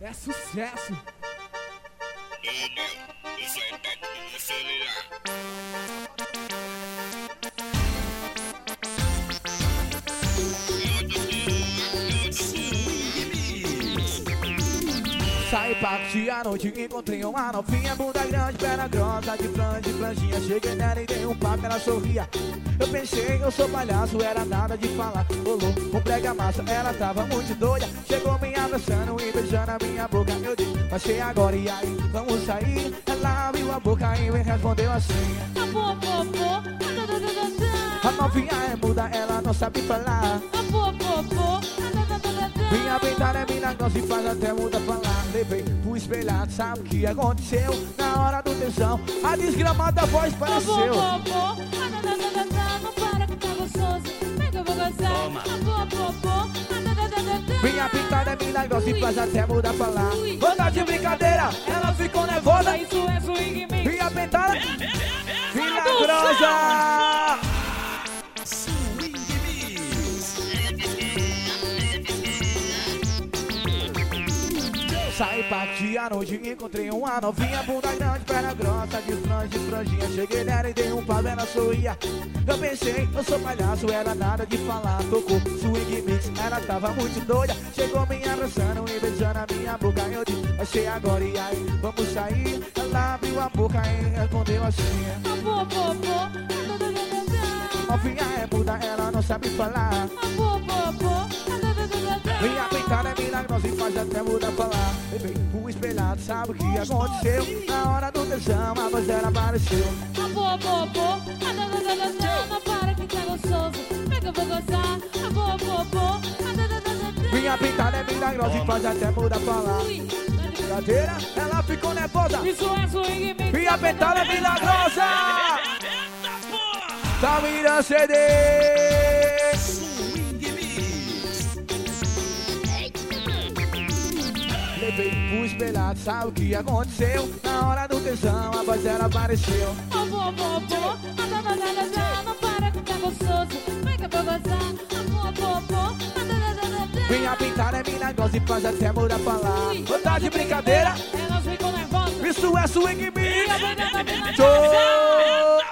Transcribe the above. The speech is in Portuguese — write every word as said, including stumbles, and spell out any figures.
É sucesso. Saí pra curtir a noite, encontrei uma novinha, bunda grande, perna grossa, de franja, de franjinha. Cheguei nela e dei um papo, ela sorria. Eu pensei, eu sou palhaço, era nada de falar. Rolou um prega massa, ela tava muito doida. Chegou me abraçando e beijando a minha boca. Eu disse, vai ser agora e aí, vamos sair. Ela abriu a boca e me respondeu assim: a novinha é muda, ela não sabe falar. Minha pintada é milagrosa e faz até muda falar. Levei pro espelhado, sabe o que aconteceu? Na hora do tesão, a desgramada voz pareceu. Não para que tá gostoso, vem que eu vou gozar. Minha pintada é milagrosa e faz até muda falar. Banda de brincadeira, ela ficou nervosa. Isso é swing mix. Minha pintada milagrosa. Saí pra curtir a noite, encontrei uma novinha, bunda grande, perna grossa, de franja, de franjinha. Cheguei nela e dei um pau, ela sorria. Eu pensei, eu sou palhaço, era nada de falar. Tocou swing mix, ela tava muito doida. Chegou me abraçando e beijando a minha boca. Eu disse, vai ser agora e aí, vamos sair. Ela abriu a boca e respondeu assim: novinha é muda, ela não sabe falar. Minha pintada é milagrosa e faz até mudar falar. Levei o espelhado, sabe o que aconteceu? Na hora do tesão, a voz dela apareceu. Não para que tá gostoso, vem que eu vou gozar. Minha pintada é milagrosa e faz até mudar falar. Brincadeira, ela ficou nervosa. Isso é swing mix. Minha pintada é milagrosa. Tá virando C D. Levei pro espelhado, sabe o que aconteceu? Na hora do tesão, a voz dela apareceu. Não para que tá gostoso, vem que eu vou gozar. Minha pintada é milagrosa e faz até mudar falar. Banda de brincadeira, elas ficam nervosas. isso é swing mix. Minha banda tá Show!